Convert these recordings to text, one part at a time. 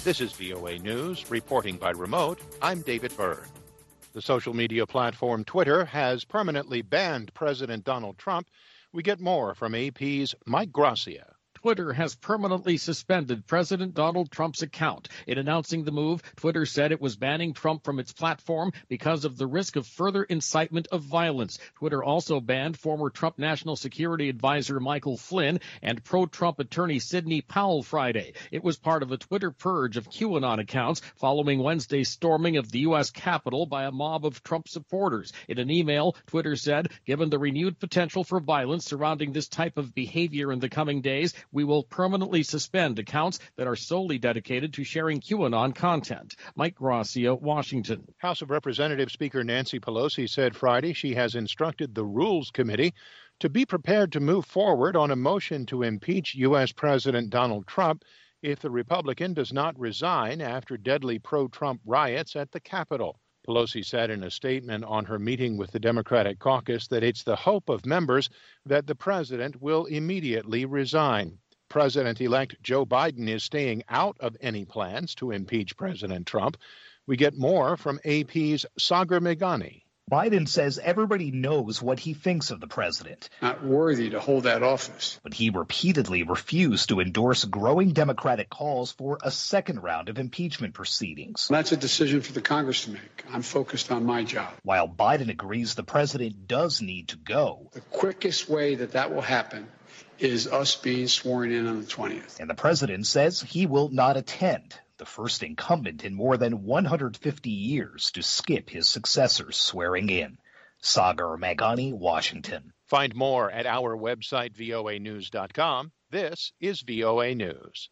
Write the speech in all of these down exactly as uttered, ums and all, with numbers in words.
This is V O A News, reporting by remote. I'm David Byrd. The social media platform Twitter has permanently banned President Donald Trump. We get more from A P's Mike Gracia. Twitter has permanently suspended President Donald Trump's account. In announcing the move, Twitter said it was banning Trump from its platform because of the risk of further incitement of violence. Twitter also banned former Trump National Security Advisor Michael Flynn and pro-Trump attorney Sidney Powell Friday. It was part of a Twitter purge of QAnon accounts following Wednesday's storming of the U S Capitol by a mob of Trump supporters. In an email, Twitter said, given the renewed potential for violence surrounding this type of behavior in the coming days, we will permanently suspend accounts that are solely dedicated to sharing QAnon content. Mike Gracia, Washington. House of Representatives Speaker Nancy Pelosi said Friday she has instructed the Rules Committee to be prepared to move forward on a motion to impeach U S. President Donald Trump if the Republican does not resign after deadly pro-Trump riots at the Capitol. Pelosi said in a statement on her meeting with the Democratic caucus that it's the hope of members that the president will immediately resign. President-elect Joe Biden is staying out of any plans to impeach President Trump. We get more from A P's Sagar Meghani. Biden says everybody knows what he thinks of the president. Not worthy to hold that office. But he repeatedly refused to endorse growing Democratic calls for a second round of impeachment proceedings. That's a decision for the Congress to make. I'm focused on my job. While Biden agrees the president does need to go. The quickest way that that will happen is us being sworn in on the twentieth. And the president says he will not attend, the first incumbent in more than one hundred fifty years to skip his successor's swearing in. Sagar Meghani, Washington. Find more at our website, V O A news dot com. This is V O A News.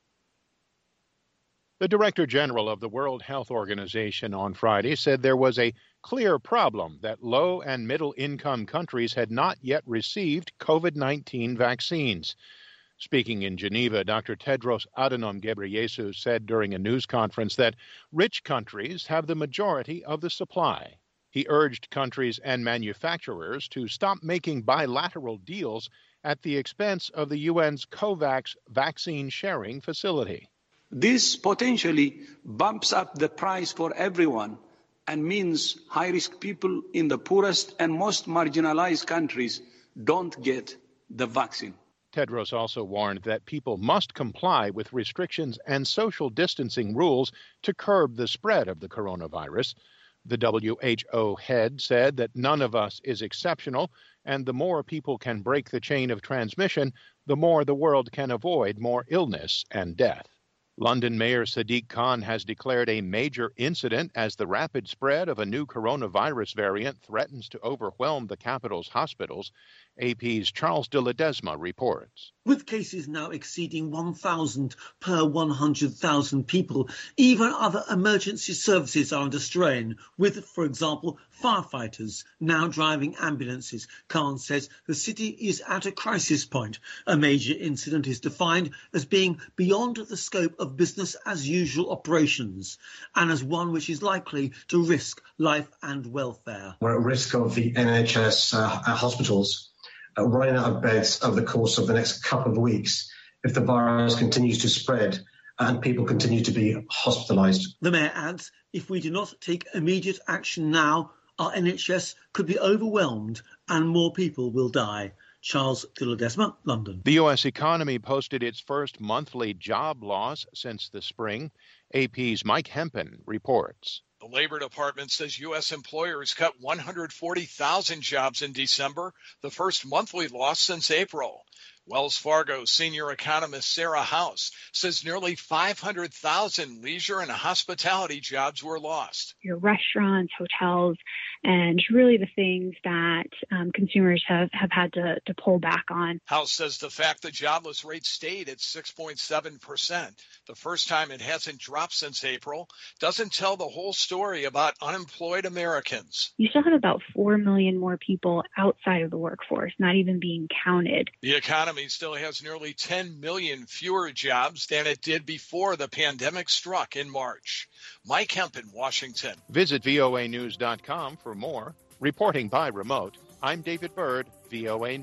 The Director General of the World Health Organization on Friday said there was a clear problem that low and middle income countries had not yet received COVID nineteen vaccines. Speaking in Geneva, Doctor Tedros Adhanom Ghebreyesus said during a news conference that rich countries have the majority of the supply. He urged countries and manufacturers to stop making bilateral deals at the expense of the U N's COVAX vaccine sharing facility. This potentially bumps up the price for everyone and means high-risk people in the poorest and most marginalized countries don't get the vaccine. Tedros also warned that people must comply with restrictions and social distancing rules to curb the spread of the coronavirus. The W H O head said that none of us is exceptional, and the more people can break the chain of transmission, the more the world can avoid more illness and death. London Mayor Sadiq Khan has declared a major incident as the rapid spread of a new coronavirus variant threatens to overwhelm the capital's hospitals. A P's Charles de Ledesma reports. With cases now exceeding one thousand per one hundred thousand people, even other emergency services are under strain, with, for example, firefighters now driving ambulances. Khan says the city is at a crisis point. A major incident is defined as being beyond the scope of business-as-usual operations and as one which is likely to risk life and welfare. We're at risk of the N H S uh, hospitals uh, running out of beds over the course of the next couple of weeks if the virus continues to spread and people continue to be hospitalised. The mayor adds, if we do not take immediate action now, our N H S could be overwhelmed and more people will die. Charles de Ledesma, London. The U S economy posted its first monthly job loss since the spring. A P's Mike Hempen reports. The Labor Department says U S employers cut one hundred forty thousand jobs in December, the first monthly loss since April. Wells Fargo senior economist Sarah House says nearly five hundred thousand leisure and hospitality jobs were lost. Your restaurants, hotels, and really the things that um, consumers have, have had to, to pull back on. House says the fact the jobless rate stayed at six point seven percent, the first time it hasn't dropped since April, doesn't tell the whole story about unemployed Americans. You still have about four million more people outside of the workforce, not even being counted. The economy still has nearly ten million fewer jobs than it did before the pandemic struck in March. Mike Hempen, Washington. Visit V O A news dot com for more. Reporting by remote, I'm David Byrd, V O A News.